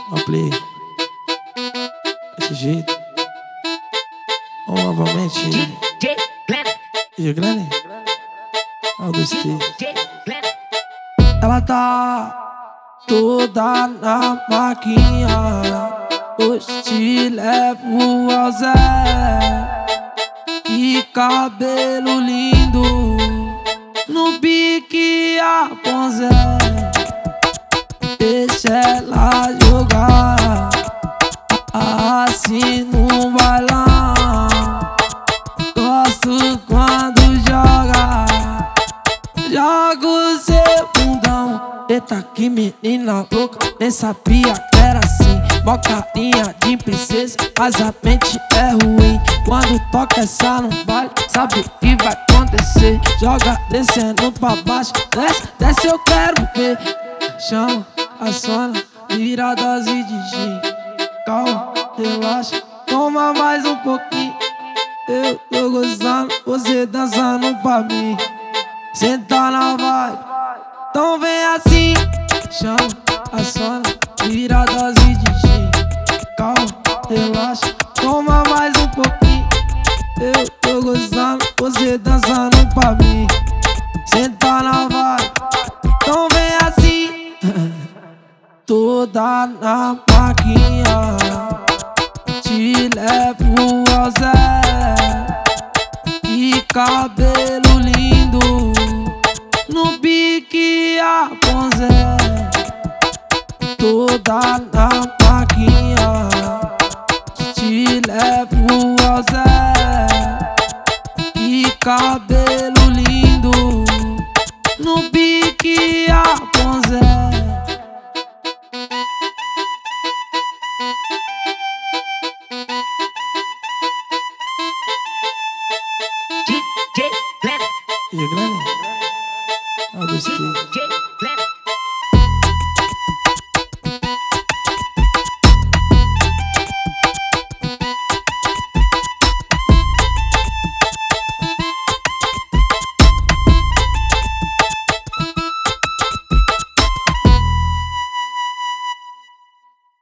Ó play, desse jeito. Ou novamente e Glenn, ao do Steve. Ela tá toda na maquinha, hoje te levo ao Zé. Que cabelo lindo, no pique a Ponzé. Deixa ela jogar assim no bailão. Gosto quando joga, joga o seu bundão. Eita, que menina louca, nem sabia que era assim. Mó carinha de princesa, mas a mente é ruim. Quando toca essa no baile, sabe o que vai acontecer. Joga descendo pra baixo, desce, desce, eu quero ver. Chama a Sona, vira a dose de gin. Calma, relaxa, toma mais um pouquinho. Eu tô gostando, você dançando pra mim. Senta na vibe, então vem assim. Chama a Sona, vira a dose de gin. Calma, relaxa, toma mais um pouquinho. Eu tô gostando, você dançando pra mim. Senta na vibe, então vem assim. Toda na maquinha, te levo ao Zé. Que cabelo lindo, no pique a Ponzé. Toda na maquinha, te levo ao Zé. Que cabelo lindo, no pique a Ponzé. E Glenn, ao do Steve.